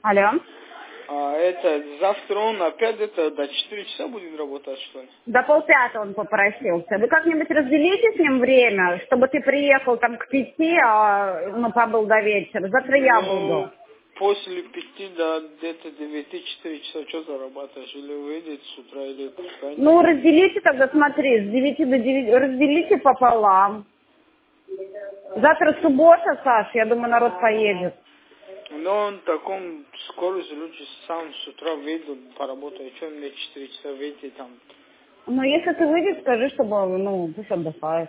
Алло. Завтра он опять до 4 часа будет работать, что ли? До 4:30 он попросился. Вы как-нибудь разделите с ним время, чтобы ты приехал там к 5, побыл до вечера. Завтра я буду. После 5 до где-то 9-4 часа что зарабатываешь? Или выйдете с утра, или пускай? Разделите тогда, смотри, с 9 до 9, разделите пополам. Завтра суббота, Саш, я думаю, народ поедет. Но он в таком скорости лучше сам с утра выйду поработаю. Что мне 4 часа выйти там? Если ты выйдешь, скажи, чтобы, пусть отдыхает.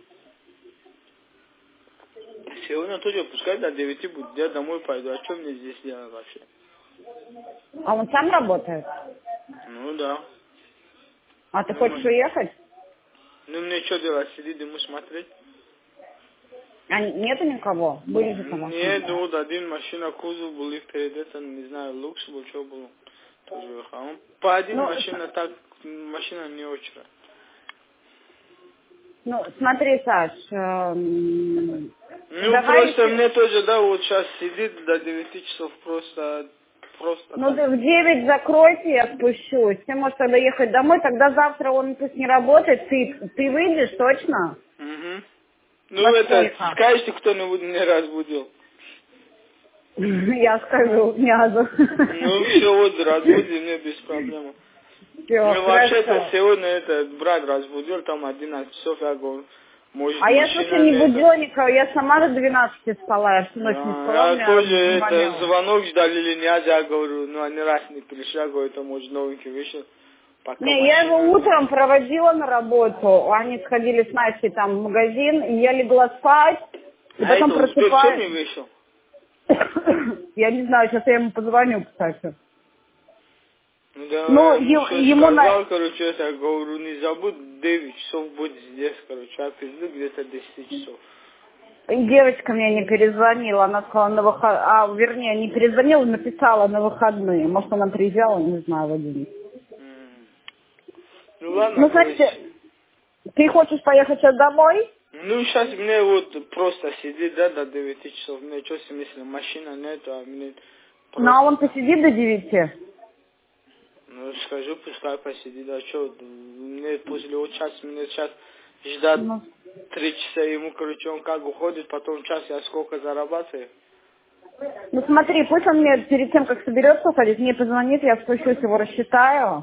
Сегодня тоже пускай до 9 будет, я домой пойду. А что мне здесь делать вообще? А он сам работает? Ну да. А ты хочешь уехать? Мне что делать, сидеть ему смотреть? А нету никого? Были же там машины. Нет, вот один машина, кузов был, и перед этим, не знаю, люкс был, что было. Тоже уехал. По один машина, так, машина не очень. Смотри, Саш, просто мне тоже, вот сейчас сидит до 9 часов просто ты в 9 закройте, я спущусь. Ты можешь тогда ехать домой, тогда завтра он пусть не работает, ты выйдешь, точно? Скажите, кто-нибудь меня разбудил. Я скажу, Нязу. Все, разбуди, мне без проблем. Вообще-то сегодня брат разбудил, там 11 часов, я говорю, может, а я, слушай, не будильника, я сама до 12 спала, я всю ночь не спала, я тоже звонок ждали или нет, я говорю, они раз не пришли, я говорю, это может новенький вышел. Я его утром проводила на работу, они сходили с Настей там в магазин, и я легла спать, и потом просыпаюсь. Не вышел? Я не знаю, сейчас я ему позвоню, кстати. Ему сказал, я говорю, не забудь, 9 часов будет здесь, а пизду где-то 10 часов. Девочка мне не перезвонила, она сказала не перезвонила, написала на выходные. Может, она приезжала, не знаю, в 11. Ладно, значит, ты хочешь поехать сейчас домой? Сейчас мне просто сидеть, до 9 часов. Мне что смысл, машина нету, а мне... А он посидит до 9? Скажу, пускай посидит, а что, мне после час, мне сейчас ждать 3 часа, ему, он как уходит, потом час, я сколько зарабатываю. Смотри, пусть он мне перед тем, как соберется уходить, мне позвонит, я спущусь, его рассчитаю.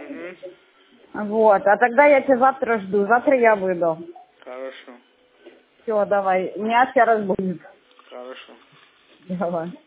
А тогда я тебя завтра жду, завтра я выйду. Хорошо. Все, давай, меня тебя разбудит. Хорошо. Давай.